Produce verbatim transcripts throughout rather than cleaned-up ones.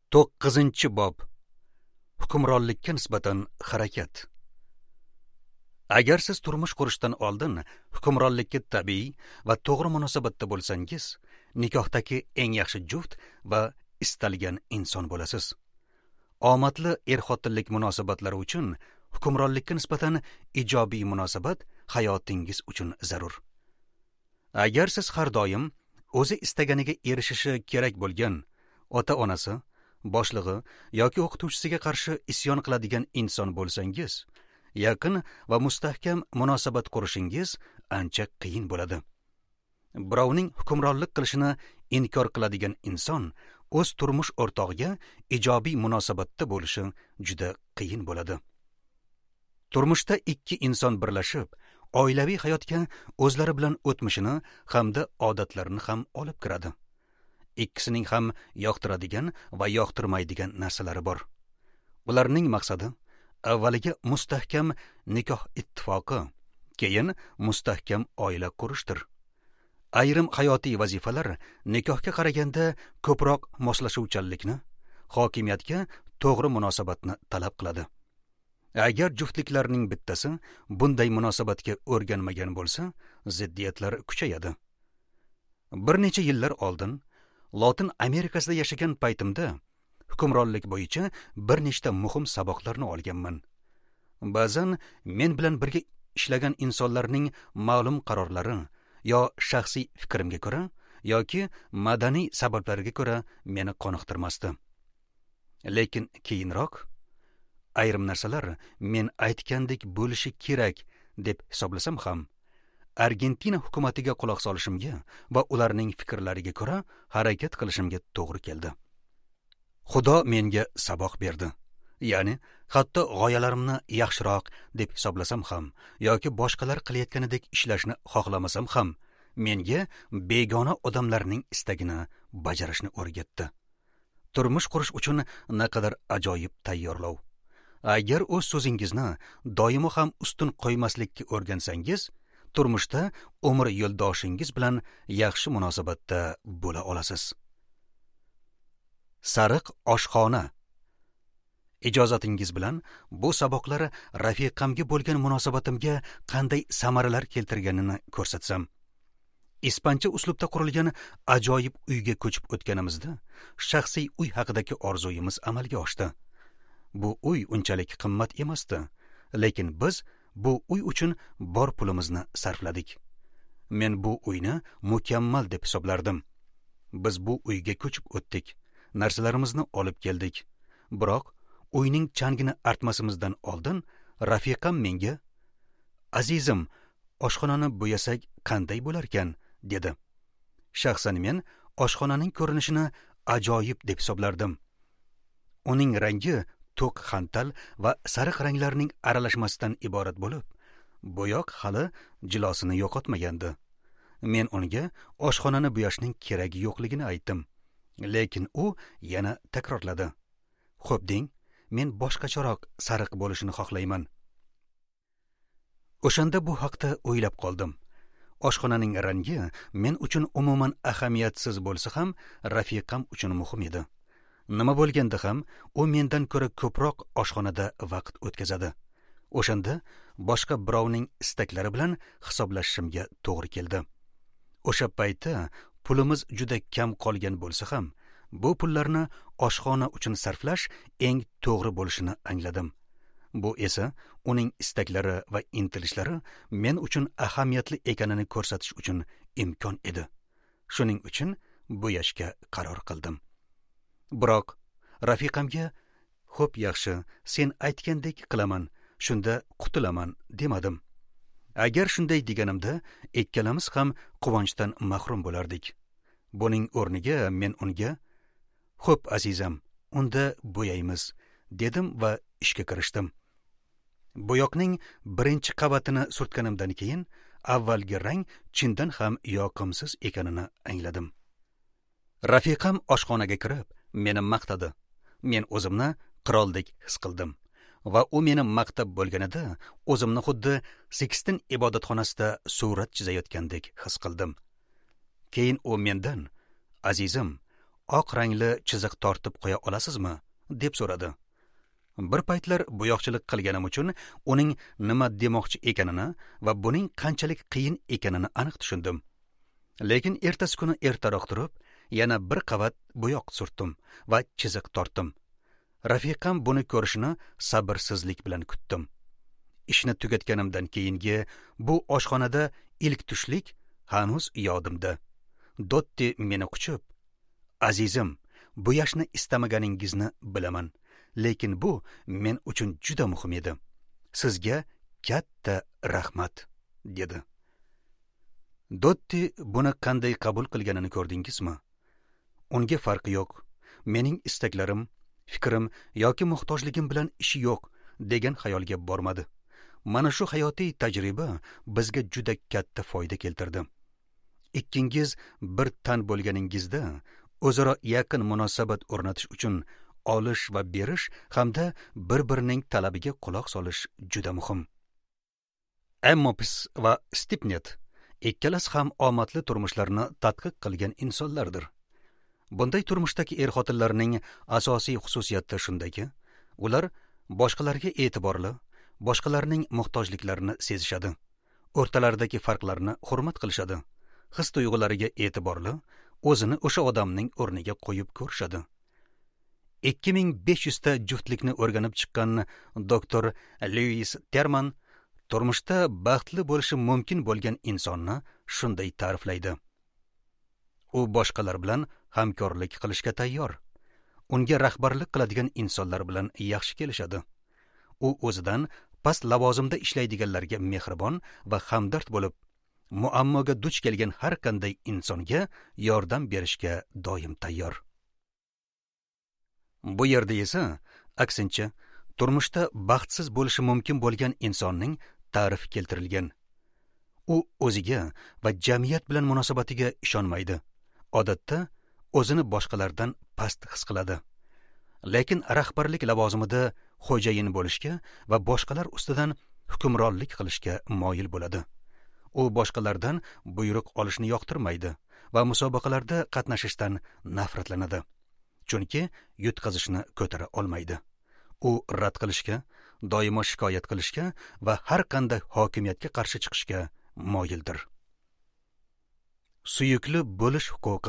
to'qqizinchi bob. Hukmronlikka nisbatan harakat. Agar siz turmush qurishdan oldin hukmronlikka tabiiy va to'g'ri munosabatda bo'lsangiz, nikohdagi eng yaxshi juft va istalgan inson bo'lasiz. Omadli er-xotinlik munosabatlari uchun hukmronlikka nisbatan ijobiy munosabat hayotingiz uchun zarur. Agar siz har doim o'zi istaganiga erishishi kerak bo'lgan ota-onasi, boshlig'i yoki o'qituvchisiga qarshi isyon qiladigan inson bo'lsangiz, yaqin va mustahkam munosabat qurishingiz ancha qiyin bo'ladi. Birovning hukmronlik qilishini inkor qiladigan inson o'z turmush o'rtog'iga ijobiy munosabatda bo'lishi juda qiyin bo'ladi. Turmushda ikki inson birlashib, oilaviy hayotga o'zlari bilan o'tmishini hamda odatlarini ham olib kiradi. Ikkisining ham yoqtiradigan va yoqtirmaydigan narsalari bor. Ularning maqsadi avvaliga mustahkam nikoh ittifoqi, keyin mustahkam oila qurishdir. Ayrim hayotiy vazifalar nikohga qaraganda ko'proq moslashuvchanlikni, hokimiyatga to'g'ri munosabatni talab qiladi. Agar juftliklarning bittasi bunday munosabatga o'rganmagan bo'lsa, ziddiyatlar kuchayadi. Bir necha yillar oldin Lotin Amerikasida yashagan paytimda hukmronlik bo'yicha bir nechta muhim saboqlarni olganman. Ba'zan men bilan birga ishlagan insonlarning ma'lum qarorlari yo shaxsiy fikrimga ko'ra yoki madaniy sabablarga ko'ra meni qoniqtirmasdi. Lekin keyinroq ayrim narsalar men aytgandek bo'lishi kerak deb hisoblasam ham, Argentina hukumatiga quloq solishimga va ularning fikrlariga ko'ra harakat qilishimga to'g'ri keldi. Xudo menga saboq berdi. Ya'ni, hatto g'oyalarimni yaxshiroq deb hisoblasam ham yoki boshqalar qilayotganidek ishlashni xohlamasam ham, menga begona odamlarning istagini bajarishni o'rgatdi. Turmush qurish uchun naqadar ajoyib tayyorlov. Agar o'z so'zingizni doimo ham ustun qo'ymaslikka o'rgansangiz, turmushda umr yo'ldoshingiz bilan yaxshi munosabatda bo'la olasiz. Sariq oshxona. Ijozatingiz bilan bu saboqlar rafiqamga bo'lgan munosabatimga qanday samaralar keltirganini ko'rsatsam. Ispancha uslubda qurilgan ajoyib uyga ko'chib o'tganimizda shaxsiy uy haqidagi orzuyimiz amalga oshdi. Bu uy unchalik qimmat emasdi, lekin biz bu uy uchun bor pulimizni sarfladik. Men bu uyni mukammal deb hisoblardim. Biz bu uyga ko'chib o'tdik, narsalarimizni olib keldik. Biroq uyning changini artmasimizdan oldin rafiqam menga "Azizim, oshxonani bo'yasak qanday bo'lar ekan?" dedi. Shaxsan men oshxonaning ko'rinishini ajoyib deb hisoblardim. Uning rangi to'q xantal va sariq ranglarning aralashmasidan iborat bo'lib, bo'yoq hali jilosini yo'qotmagandi. Men unga oshxonani bo'yashning keragi yo'qligini aytdim. Lekin u yana takrorladi. "Xo'p deng, men boshqacharoq sariq bo'lishini xohlayman." O'shanda bu haqda o'ylab qoldim. Oshxonaning rangi men uchun umuman ahamiyatsiz bo'lsa ham, rafiqam uchun muhim edi. Nima bo'lganda ham, u mendan ko'ra ko'proq oshxonada vaqt o'tkazadi. O'shanda boshqa birovning istaklari bilan hisoblashishimga to'g'ri keldi. O'sha paytda pulimiz juda kam qolgan bo'lsa ham, bu pullarni oshxona uchun sarflash eng to'g'ri bo'lishini angladim. Bu esa uning istaklari va intilishlari men uchun ahamiyatli ekanini ko'rsatish uchun imkon edi. Shuning uchun bo'yashga qaror qildim. Biroq rafiqamga "Xo'p, yaxshi, sen aytgandek qilaman, shunda qutulaman" demadim. Agar shunday deganimda, ikkalamiz ham quvonchdan mahrum bo'lardik. Buning o'rniga men unga "Xo'p, azizam, unda bo'yaymiz" dedim va ishga kirishdim. Bo'yoqning birinchi qavatini surtganimdan keyin avvalgi rang chindan ham yoqimsiz ekanini angladim. Rafiqam oshxonaga kirib meni maqtadi. Men o'zimni qiroldek his qildim va u meni maqtab bo'lganida o'zimni xuddi Sixtin ibodatxonasida surat chizayotgandek his qildim. Keyin u mendan "Azizim, oq rangli chiziq tortib qo'ya olasizmi, deb so'radi. Bir paytlar bo'yoqchilik qilganim uchun uning nima demoqchi ekanini va buning qanchalik qiyin ekanini aniq tushundim. Lekin ertasi kuni ertaroq turib, yana bir qavat bo'yoq surtdim va chiziq tortdim. Rafiqam buni ko'rishini sabrsizlik bilan kutdim. Ishni tugatganimdan keyingi bu oshxonada ilk tushlik hanuz yodimda. Dotti meni quchib, "Azizim, bu yoshni istamaganingizni bilaman, lekin bu men uchun juda muhim edi. Sizga katta rahmat", dedi. Dotti buni qanday qabul qilganini ko'rdingizmi? Unga farqi yo'q. Mening istaklarim, fikrim yoki muhtojligim bilan ishi yo'q degan xayolga bormadi. Mana shu hayotiy tajriba bizga juda katta foyda keltirdi. Ikkingiz bir tan bo'lganingizda o'zaro yaqin munosabat o'rnatish uchun olish va berish hamda bir-birining talabiga quloq solish juda muhim. Emmopis va Stipnet ikkalasi ham omadli turmushlarni tadqiq qilgan insonlardir. Bunday turmushdagi er-xotinlarning asosiy xususiyati shundaki, ular boshqalarga e'tiborli, boshqalarning muhtojliklarini sezishadi, o'rtalaridagi farqlarni hurmat qilishadi, his-tuyg'ulariga e'tiborli, o'zini o'sha odamning o'rniga qo'yib ko'rishadi. ikki ming besh yuz ta juftlikni o'rganib chiqqan doktor Lewis Terman turmushda baxtli bo'lishi mumkin bo'lgan insonni shunday ta'riflaydi. U boshqalar bilan hamkorlik qilishga tayyor. Unga rahbarlik qiladigan insonlar bilan yaxshi kelishadi. U o'zidan past lavozimda ishlaydiganlarga mehribon va hamdard bo'lib, muammoga duch kelgan har qanday insonga yordam berishga doim tayyor. Bu yerda esa aksincha turmushda baxtsiz bo'lishi mumkin bo'lgan insonning ta'rifi keltirilgan. U o'ziga va jamiyat bilan munosabatiga ishonmaydi. Odatda o'zini boshqalardan past his qiladi. Lekin rahbarlik lavozimida xo'jayin bo'lishga va boshqalar ustidan hukmronlik qilishga moyil bo'ladi. U boshqalardan buyruq olishni yoqtirmaydi va musobaqalarda qatnashishdan nafratlanadi. Chunki yutqazishni ko'tara olmaydi. U rad qilishga, doimo shikoyat qilishga va har qanday hokimiyatga qarshi chiqishga moyildir. Suyukli bo'lish huquqi.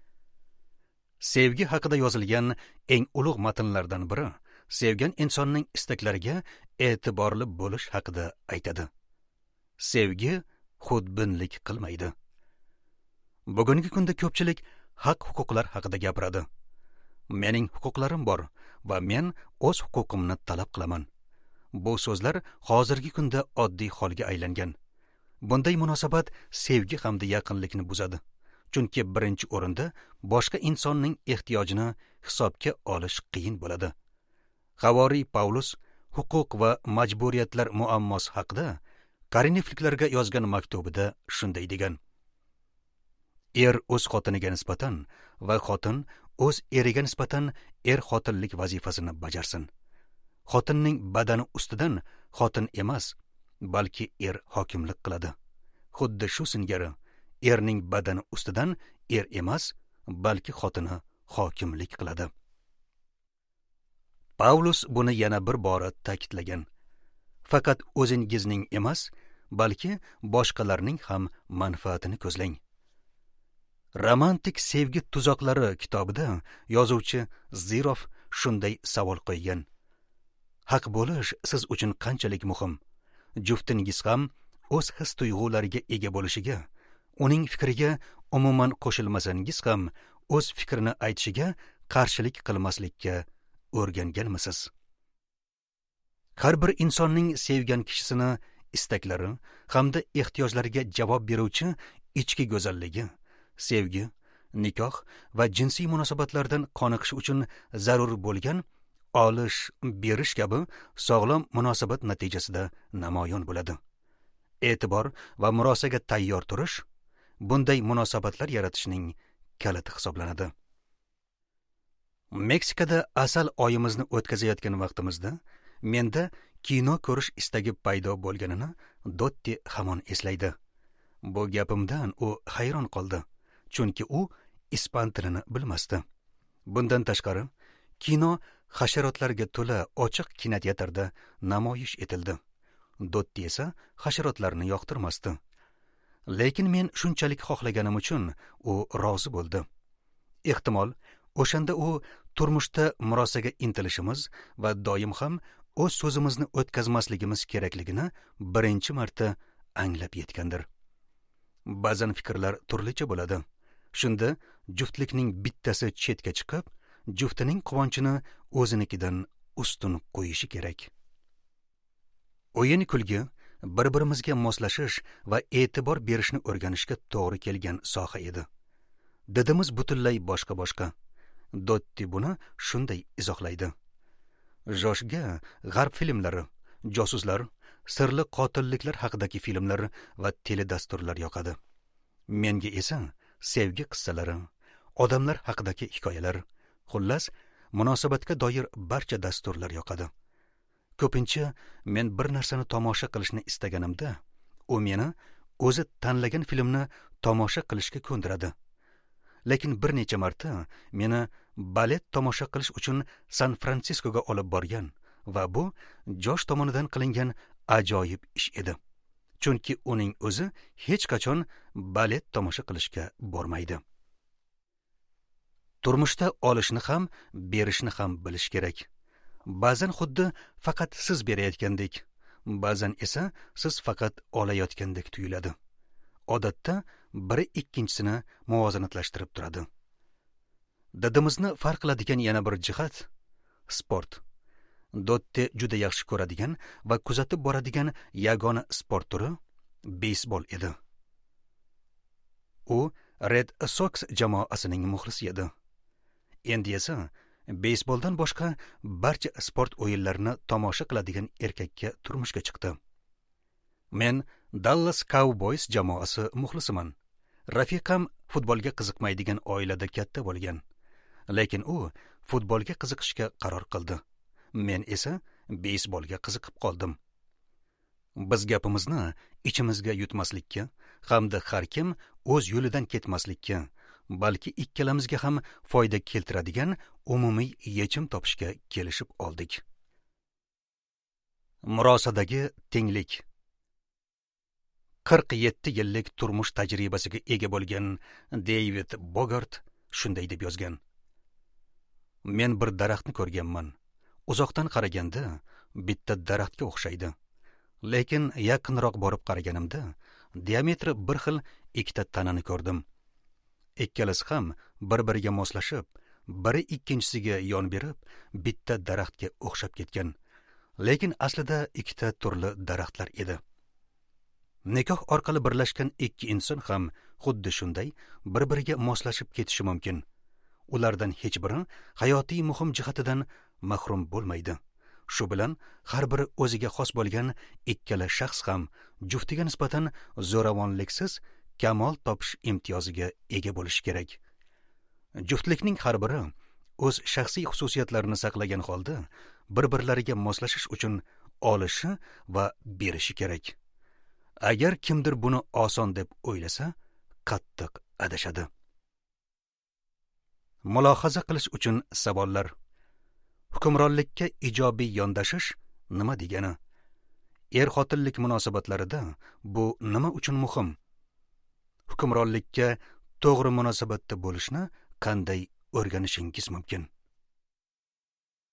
Sevgi haqida yozilgan eng ulug' matnlardan biri sevgan insonning istaklariga e'tiborli bo'lish haqida aytadi. Sevgi xudbinlik qilmaydi. Bugungi kunda ko'pchilik haq-huquqlar haqida gapiradi. Mening huquqlarim bor va men o'z huquqimni talab qilaman. Bu so'zlar hozirgi kunda oddiy holga aylangan. Bunday munosabat sevgi hamda yaqinlikni buzadi. Chunki birinchi o'rinda boshqa insonning ehtiyojini hisobga olish qiyin bo'ladi. Havoriy Paulus huquq va majburiyatlar muammosi haqida Korinfliklarga yozgan maktubida shunday degan: Er o'z xotiniga nisbatan va xotin o'z eriga nisbatan er-xotinlik vazifasini bajarsin. Xotinning badani ustidan xotin emas, balki er hokimlik qiladi. Xuddi shu singari erning badani ustidan er emas, balki xotini hokimlik qiladi. Paulus buni yana bir bora ta'kidlagan. Faqat o'zingizning emas, balki boshqalarning ham manfaatini ko'zlang. Romantik sevgi tuzoqlari kitobida yozuvchi Zirov shunday savol qo'ygan: Haq bo'lish siz uchun qanchalik muhim? Juftingiz ham o'z his-tuyg'ulariga ega bo'lishiga, uning fikriga umuman qo'shilmasangiz ham o'z fikrini aytishiga qarshilik qilmaslikka o'rganganmisiz? Har bir insonning sevgan kishisini istaklari hamda ehtiyojlariga javob beruvchi ichki go'zalligi, sevgi, nikoh va jinsiy munosabatlardan qoniqish uchun zarur bo'lgan olish, berish kabi sog'lom munosabat natijasida namoyon bo'ladi. E'tibor va murosaga tayyor turish bunday munosabatlar yaratishning kaliti hisoblanadi. Meksikada asal oyimizni o'tkazayotgan vaqtimizda menda kino ko'rish istagi paydo bo'lganini Dotti hamon eslaydi. Bu gapimdan u hayron qoldi, chunki u ispan tilini bilmasdi. Bundan tashqari, kino hasharotlarga to'la ochiq kinoteatrda namoyish etildi. Dotti esa hasharotlarni yoqtirmasdi. Lekin men shunchalik xohlaganim uchun u rozi bo'ldi. Ehtimol, o'shanda u turmushda murosaga intilishimiz va doim ham o'z so'zimizni o'tkazmasligimiz kerakligini birinchi marta anglab yetgandir. Ba'zan fikrlar turlicha bo'ladi. Shunda juftlikning bittasi chetga chiqib, juftining quvonchini o'zinikidan ustun qo'yishi kerak. O'yin kulgi bir-birimizga moslashish va e'tibor berishni o'rganishga to'g'ri kelgan soha edi. Didimiz butunlay boshqa-boshqa. Dotti buni shunday izohlaydi. Joshga g'arb filmlari, josuslar, sirli qotilliklar haqidagi filmlar va teledasturlar yoqadi. Menga esa sevgi qissalari, odamlar haqidagi hikoyalar, xullas, munosabatga doir barcha dasturlar yoqadi. Ko'pincha men bir narsani tomosha qilishni istaganimda, u meni o'zi tanlagan filmni tomosha qilishga ko'ndiradi. Lekin bir necha marta meni balet tomosha qilish uchun San Fransiskoga olib borgan va bu Josh tomonidan qilingan ajoyib ish edi. Chunki uning o'zi hech qachon balet tomosha qilishga bormaydi. Turmushda olishni ham, berishni ham bilish kerak. Ba'zan xuddi faqat siz berayotgandek, ba'zan esa siz faqat olayotgandek tuyuladi. Odatda biri ikkinchisini muvozanatlashtirib turadi. Didimizni farq qiladigan yana bir jihat sport. Dotti juda yaxshi ko'radigan va kuzatib boradigan yagona sport turi beysbol edi. U Red Sox jamoasining muxlisi edi. Endi esa beysboldan boshqa barcha sport o'yinlarini tomosha qiladigan erkakka turmushga chiqdi. Men Dallas Cowboys jamoasi muxlisiman. Rafiqam futbolga qiziqmaydigan oilada katta bo'lgan. Lekin u futbolga qiziqishga qaror qildi. Men esa beysbolga qiziqib qoldim. Biz gapimizni ichimizga yutmaslikka hamda har kim o'z yo'lidan ketmaslikka, balki ikkalamizga ham foyda keltiradigan umumiy yechim topishga kelishib oldik. Murosadagi tenglik. qirq yetti yillik turmush tajribasiga ega bo'lgan David Bogart shunday deb yozgan. Men bir daraxtni ko'rganman. Uzoqdan qaraganda bitta daraxtga o'xshaydi. Lekin yaqinroq borib qaraganimda diametri bir xil ikkita tanani ko'rdim. Ikkalasi ham bir-biriga moslashib, biri ikkinchisiga yon berib, bitta daraxtga o'xshab ketgan. Lekin aslida ikkita turli daraxtlar edi. Nikoh orqali birlashgan ikki inson ham xuddi shunday bir-biriga moslashib ketishi mumkin. Ulardan hech biri hayotiy muhim jihatidan mahrum bo'lmaydi. Shu bilan har biri o'ziga xos bo'lgan ikkala shaxs ham juftiga nisbatan zo'ravonliksiz kamol topish imtiyoziga ega bo'lishi kerak. Juftlikning har biri o'z shaxsiy xususiyatlarini saqlagan holda bir-birlariga moslashish uchun olishi va berishi kerak. Agar kimdir buni oson deb o'ylasa, qattiq adashadi. Mulohaza qilish uchun savollar. Hukmronlikka ijobiy yondashish nima degani? Er-xotinlik munosabatlarida bu nima uchun muhim? Hukmronlikka to'g'ri munosabatda bo'lishni qanday o'rganishingiz mumkin?